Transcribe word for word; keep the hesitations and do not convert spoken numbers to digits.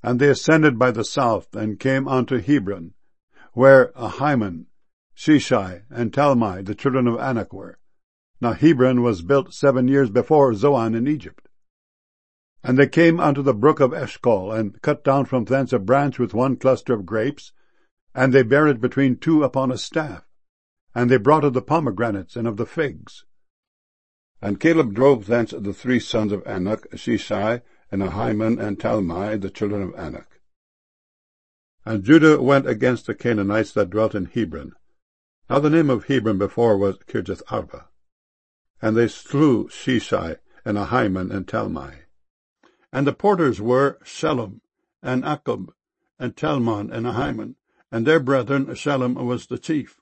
And they ascended by the south, and came unto Hebron, where Ahiman, Sheshai, and Talmai, the children of Anak, were. Now Hebron was built seven years before Zoan in Egypt. And they came unto the brook of Eshcol, and cut down from thence a branch with one cluster of grapes, and they bare it between two upon a staff. And they brought of the pomegranates and of the figs. And Caleb drove thence the three sons of Anak, Sheshai, and Ahiman, and Talmai, the children of Anak. And Judah went against the Canaanites that dwelt in Hebron. Now the name of Hebron before was Kirjath-arba. And they slew Sheshai, and Ahiman, and Talmai. And the porters were Shallum, and Akub, and Talmon, and Ahiman, and their brethren Shallum was the chief.